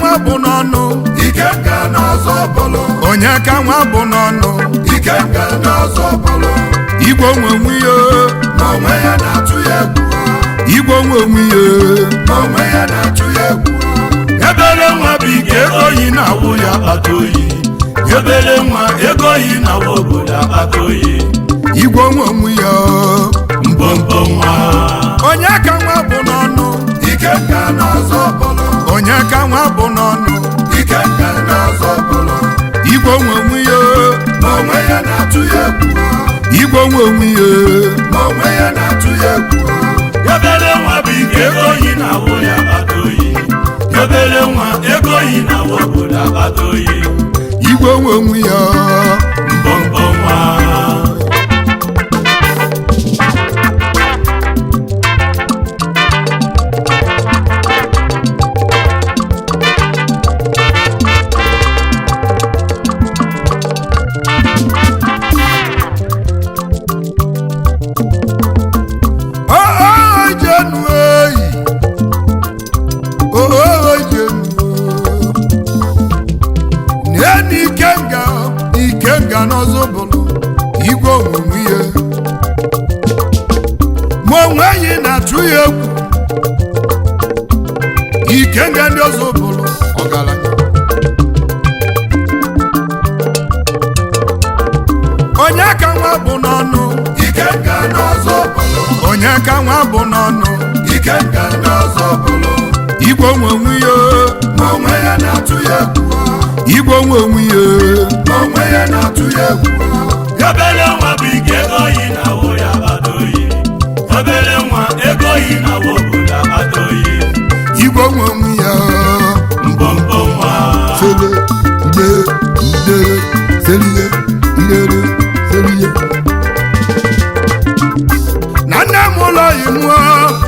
nwa bụ n'ọnụ Ikenga n'ọzọ bụlụ onye ka nwa bụ n'ọnụ Ikenga n'ọzọ bụlụ igwe onwe onwe ya ma onwe ya na-atụ ya egwu igwe onwe onwe ya ma onwe ya na-atụ ya egwu ebere nwa bụ ike ego yi na-awụ ya akpata oyi ebere nwa ego yi na-awụ obodo akpata oyi igwe onwe onwe ya mbọmbọ nwa onye ka nwa bụ n'ọnụ Ikenga n'ọzọ bụlụ onye ka nwa bụ n'ọnụ Ikenga n'ọzọ bụlụ igwe onwe onwe ya ma onwe ya na-atụ ya egwu igwe onwe onwe ya ma onwe ya na-atụ ya egwu ebere nwa bụ ike ego yi na-awụ ya akpata oyi ebere nwa ego yi na-awụ obodo akpata oyi igwe onwe onwe ya mbọmbọ nwa Ikenga n'ọzọ bụlụ igwe onwe ya ma onwe yi na-atụ ya egwu Ikenga ndị ọzọ bụlụ ọgaranya onye ka nwa bụ n'ọnụ Ikenga n'ọzọ bụlụ onye ka nwa bụ n'ọnụ Ikenga n'ọzọ bụlụ igwe onwe ya ma onwe ya na-atụ ya egwu igwe onwe ya ma onwe ya na-atụ ya egwu ebere nwa bụ ike ego yi na-awụ ya akpata oyi ebere nwa ego yi na-awụ obodo akpata oyi igwe onwe ya mbọmbọ nwa sele ide selie ilere selie na nne m ụlọ yi mụọ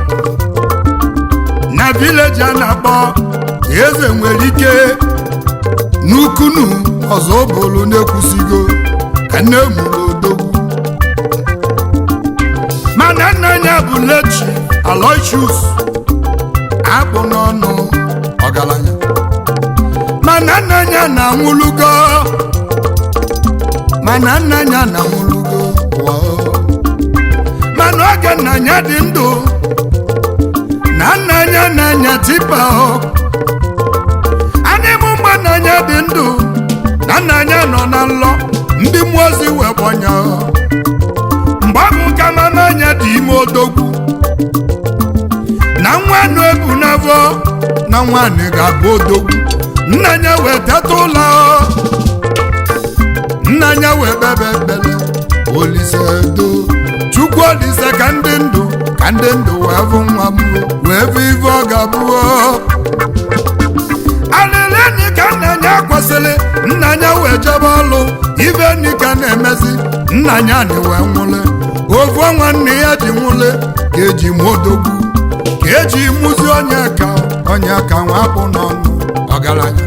na vileji a na-akpọ eze nwere ike n'ukunu ọzọ bụlụ na-ekwusigo ka nne mụrụ odogwu mana nna ya bụ lechi Aloysius akpụ n'ọnụ ọgaranya mana nna ya na-anwụlugo mana oge nna ya dị ndụ na nna ya na-anya tipa nna ya dị ndụ na nna ya nọ na nlọ ndị mmụọ ozi wee gbanya mgbe ọ bụ ka mama anya dị ime odogwu na nwa anụ ebu n'afọ na nwaanyị ga-abụ odogwu nna ya wee teta ụlọ nna ya wee bebe ekpere Olise do Chukwu Olise ka ndị ndụ wee bụ nwa m wee bụ ife ọ ga-abụ alịlị ka nna ya kwesịrị nna ya wee jebe ọlụ ife nni ka na-emezi nna ya na wee nwụle ofu nwanne ya ji nwụle ka eji modogwu ka eji mụzi onye ka nwa bụ n'ọnụ ọgaranya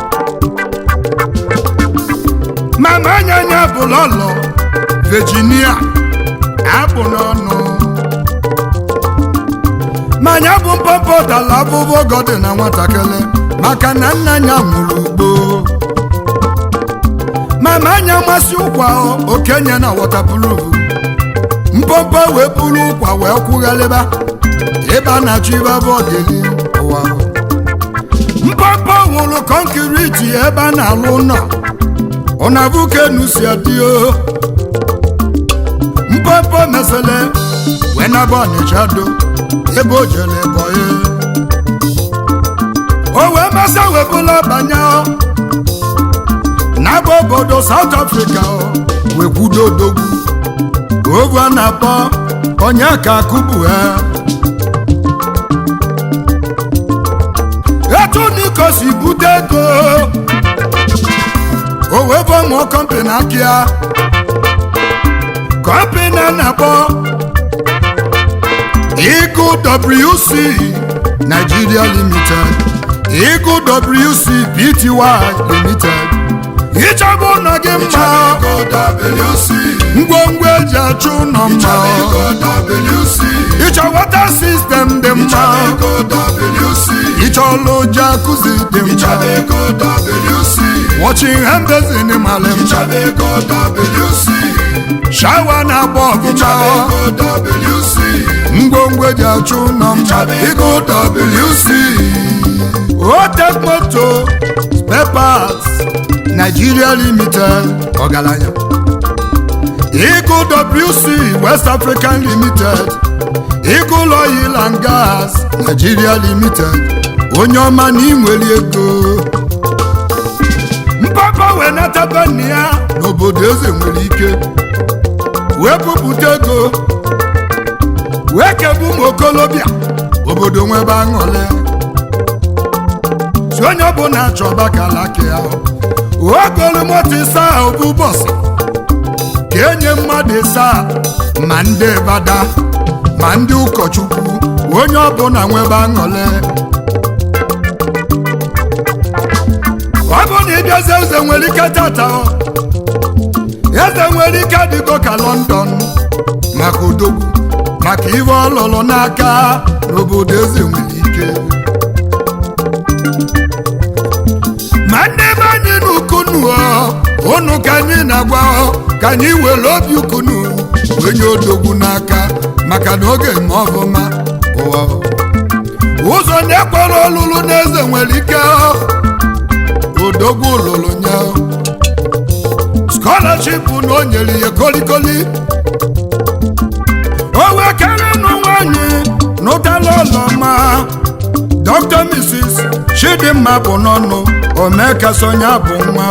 mama anya ya bụ lọlọ Virginia akpụ n'ọnụ manya bụ mpọpọ dala abụbọ gọdị na nwatakịrị maka na nna ya nwụrụ ugbo mama anya masị ụkwa okenye na wọtapụrụ mpọpọ wee buru ụkwa wee kwugharịba ebe a na-achọ ibe bọdịli ụwa mpọpọ nwụrụ kọnkiriti ebe a na-alụ ụlọ ụnabukenu si adịo mpọpọ mesele wee naba Ọnịcha do ebe o jere bọye o wee masa wee bụla banya n'aba obodo South Africa wee kwudo odogwu ovu a na-akpọ onye ka akụbu ha etu Niko si bute ego o wee bụ mụọ kọmpani akịa kọmpani a na-akpọ Eagle WC Nigeria Limited Eagle WC Pty Limited ịchọba ụlọ gị mma ngwongwo eji achụ ụlọ mma ịchọ wata sistem dị mma ịchọlụ jacuzzi dị mma washing hand basin mara mma shawa na-agba ọgụma ngwongwo eji achụ ụlọ mma ịgo WC Otek Moto Spare Parts Nigeria Limited ọgaranya Eagle WC West African Limited Eagle Oil and Gas Nigeria Limited onye ọma na inwere ego mpapa wee nataba nne ya n'obodo eze nwere ike wee bupụta ego wee kebu ụmụ okolobịa obodo nwebe aṅụrị si onye ọbụla achọba kalaka ya ogolu moto ịsa ahụ bụ bọsụ ka enye mmadụ ịsa ma ndị bada ma ndị ụkọchukwu onye ọbụla nwebe aṅụrị ọ bụ na ịbịazi eze nwere ike tata eze nwere ike dịgo ka London maka odogwu maka ive ọlụlụ n'aka n'obodo eze nwere ike ma ndị be anyị n'ukunu ụnụ ka anyị na-agwa ka anyị were obi ukunu onye odogwu n'aka maka na oge ma ọbụma ụwa ụzọ na-ekwere ọlụlụ n'eze nwere ike odogwu lụrụ nye scholarship na o nyere ya kolikoli o wee kere n'ụwanyị n'ụtala ọlọma Dr. Mrs. Chidimma bụ n'ọnụ omekasonya bụ nwa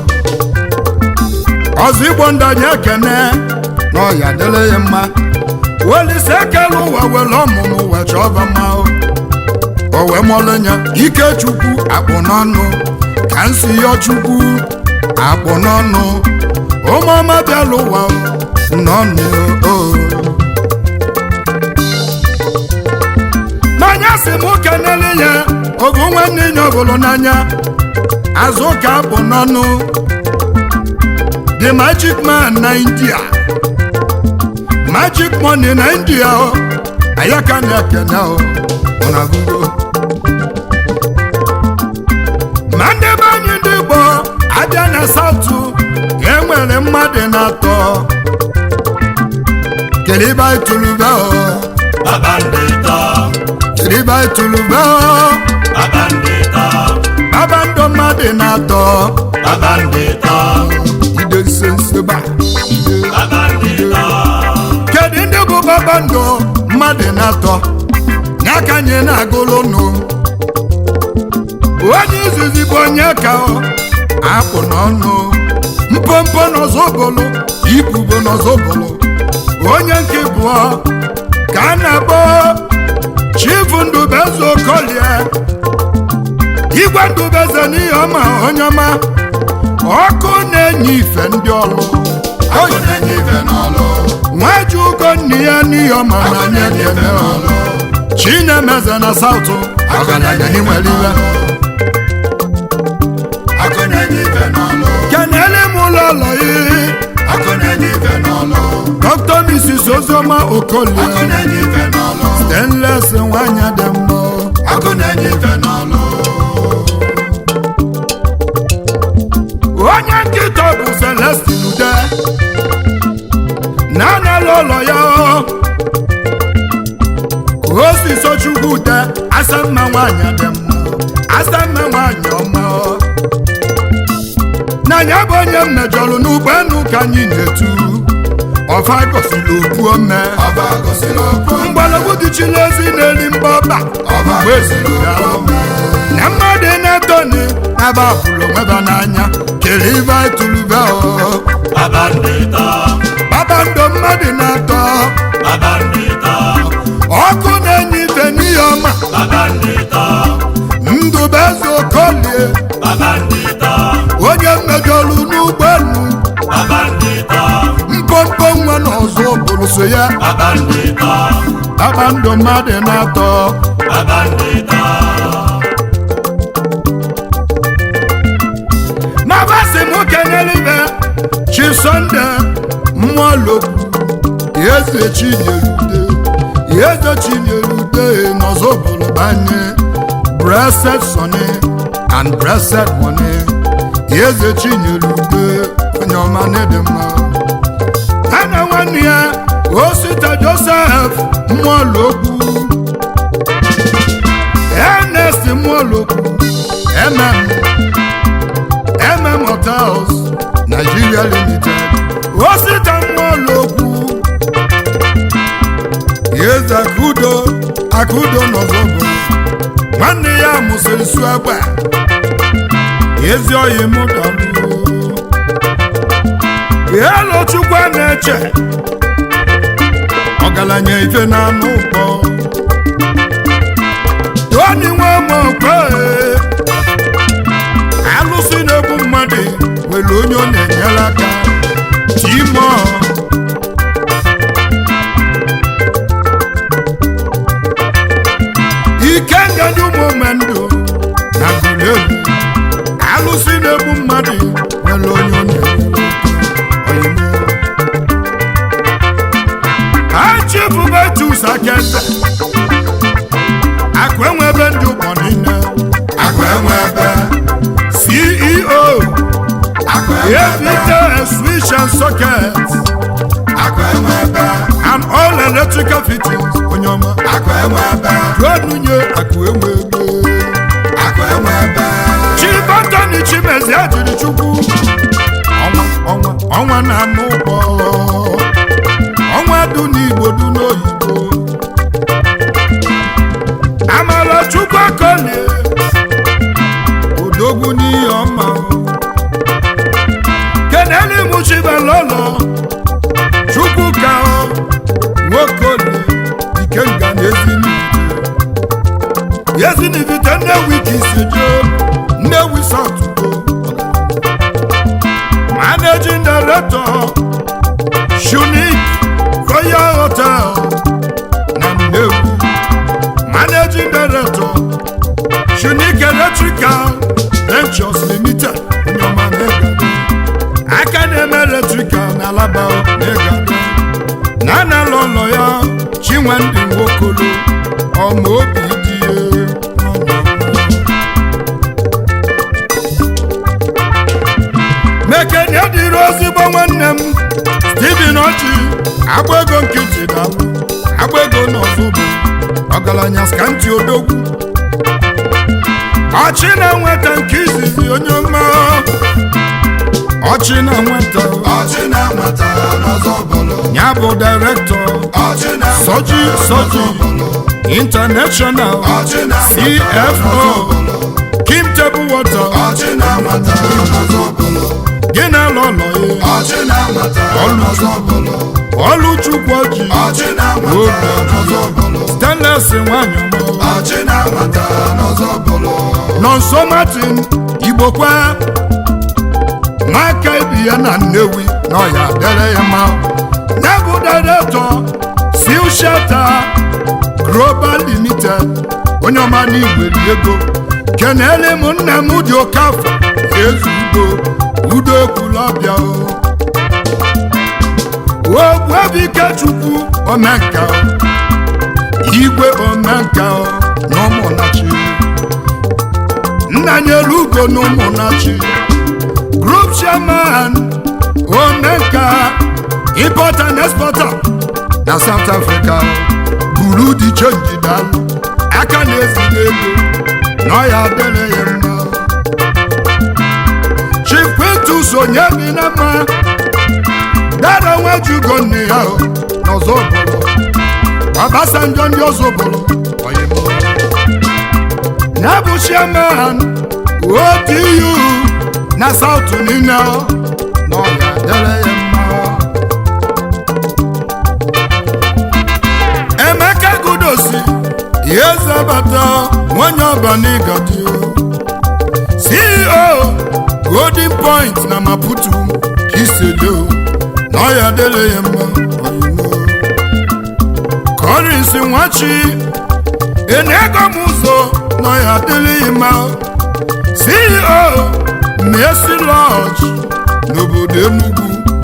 ọzọ igbo ndanye ekene na ọya dịrị ya mma welise ekele ụwa were ọmụmụ wee chọba mma o wee mọlụnya Ikechukwu akpụ n'ọnụ ka nsi yọ Chukwu akpụ n'ọnụ ụmụọma bịala ụwa n'ọnụ n'anya si m kenele ya obu nwanne nye ọbụlụ n'anya azụ ka akpụ n'ọnụ the magic man na India magic money na India ayaka na ekene ọnagugo ma ndị be anyị ndị Igbo abịa na South enwere mmadụ na-atọ keliba ituluba keliba ituluba babando mmadụ na-atọ ide senseba kedu ndị bụ babando mmadụ na-atọ n'aka nye na-agụlụ nụ onye izizi bụ onye ka akpụ n'ọnụ mpompo n'ọzọbụlụ ibubo n'ọzọbụlụ onye nke bụọ ka a na-akpọ Chief Ndubeze Okolie Igwe Ndubeze n'ihe ọma onye ọma ọkụ na-enye ife ndị ọlụ nweji ugo nne ya n'ihe ọma na nye kene Chinemeze na South ọgaranya n'inwere iwe kenele m ụlọ ụlọ Dr. Mrs. Ozioma Okolie Stainless nwanyị dị mma onye nkịta bụ Celestine Ude na-anala ụlọ ya Osiso Chukwu Ude asamma nwanyị dị mma asamma nwanyị ọma n'anya bụ onye mmejọrọ n'ụgbọelu ka anyị na-etu ọfa gosiri okwu ome mgbọrọgwụ dịchiri ezi n'eli mgbọba mgbe eziri ya na mmadụ na-etoni n'aba bụrụ onweba n'anya kere ibe ituluba babando mmadụ na-atọ ọkụ na-enye ife n'ihe ọma Ndubeze Okolie onye mmejọrụ n'ụgbọelu mpompo nwa n'ọzọ bụrụ so ya babando mmadụ na-atọ ma basị m Chief Sunday Mmụọlokwu Eze Chinyerute n'Ozobolo banye Blessed Sonny and Blessed Money Eze Chinyerute onye ọma n'ịdị mma ana nwanne ya Osita Joseph Mmụọlokwu Ernest Mmụọlokwu MM Hotels Nigeria Limited Osita Mmụọlokwu Eze Akudo n'Ozobolo nwanne ya mụsịrị su agba ezi oyi mụ dalụ elu Chukwu na-eche ọgaranya ife na anụ ụkpọ Tony Nwamokwe alụsị na-egbu mmadụ nwere onye ọ na-enyere aka Timo Ikenga ndị ụmụmendụ na Gulelu alụsị na-egbu mmadụ nwere onye ọ na-enyere Achibubetus Akeze Akwenwebe ndị ụgbọ niile Akwenwebe CEO Evite Switch and Socket Akwenwebe and all electrical fittings Onyoma Akwenwebe Rodnunye Akwenwebe Chibatani Chimezi Ajiri Chukwu Ọnwa na anụ ụgbọ ọnwa du n'Igbo du n'oyibo Amala Chukwu Akolie odogwu n'ihe ọma Keneli Muchibelolo Chukwuka Nwokolie Ikenga Ezinivite Nnewi Kisijo Nnewi South Managing Director Unique Royal Hotel Nnewi Managing Director Unique Electrical Ventures Limited Academy Electrical na Alaba Negado Nana Lolo ya Chinwendi Nwokolo ọmọ obi die Mekene dịrị ozigbo nwanne m Stephen Ochi agba ego nkịtị dalụ agba ego n'Ozobolo ọgaranya skanti odogwu Ọchị na nweta nke izizi onye ọma Ọchị na nweta n'Ozobolo ya bụ director Soji International CFO Kim Table Water Gina Lolo Oluchukwu Oji Stainless Nwanyọmọ Nonso Martin Igbokwa Nwaka ibi ya na Nnewi na ọya dere ya ma Nebu Director Seal Shelter Global Limited onye ọma n'Igwe ego kenele m nna m dị Okafọ Udo Ekwulọbịa Ogbuebuike Chukwu Omenka Igwe Omenka n'Ụmụnachi Nnanyelu Ugo n'Ụmụnachi Group Chairman Omenka Importer and Exporter na South Africa buru di change dalụ aka na-ezile ego na ya dere ya mma Chief Quintus Onyemi na mma dara nwejugo nne ya n'Ozobolo Obasanjo ndị Ozobolo oyimo ya bụ chairman ODU na South niile na ya dere ya mma Emeka Gudosi Yezabata nwanyị Ọbanigadi CEO Golden Point na Maputo Kisedo na ya dele ya mma Collins Nwachi Enego Muzo na ya dele ya mma CEO Mercy Lodge n'obodo Enugu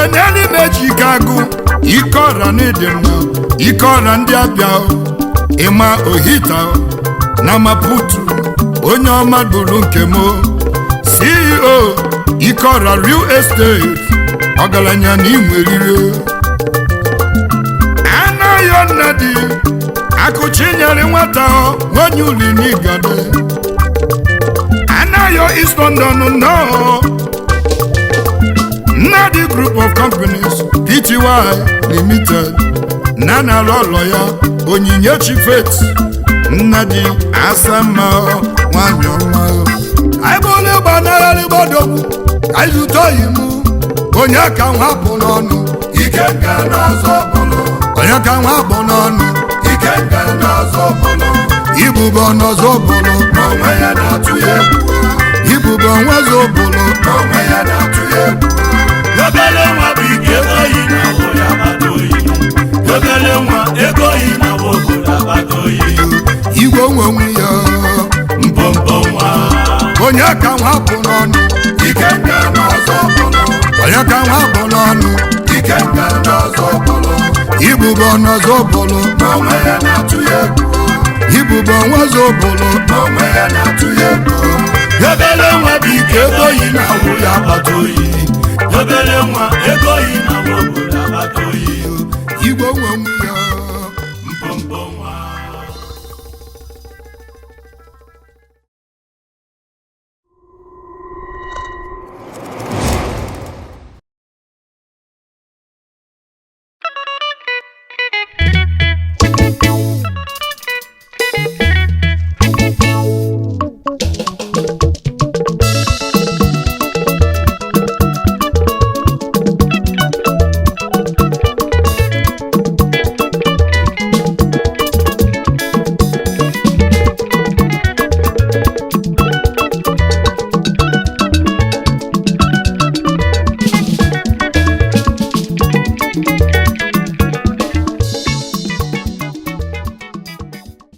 keneli meji kagu ike ọra n'ịdị mma ike ọra ndị abịa ịma ohita na Maputo onye ọma bụrụ nke m CEO ike ọra real estate ọgaranya na inwerire anaghị nnadi akụchinyere nwata onye uli n'Igade anaghị East London no Nnadi Group of Companies Pty Limited Nana Lolo ya Onyinyechi Faith Nnadi Asama nwanyị ọma aịbụlụ gbanarị gbadogbu ayụtọghịmụ onye ka nwapụ n'ọnụ Ikenga n'ọzọ bụlụ onye ka nwapụ n'ọnụ Ikenga n'ọzọ bụlụ ibube n'ọzọ bụlụ n'onwe ya na-atụ ya egwu ibube nwezo bụlụ n'onwe ya na-atụ ya egwu Obele nwa bụ ike oyi na awọ ya agbata oyi obele nwa ego oyi na awọ obodo agbata oyi igwe onwe ya mpompo nwa onye ka nwapụ n'ọnụ Ikenga n'ọzọ bụlụ onye ka nwapụ n'ọnụ Ikenga n'ọzọ bụlụ ibube n'ọzọ bụlụ n'onwe ya na-atụ ya egwu ibube nwezo bụlụ n'onwe ya na-atụ ya egwu obele nwa bụ ike oyi na awọ ya agbata oyi obele nwa ego oyi na awọ obodo agbata oyi igwe onwe ya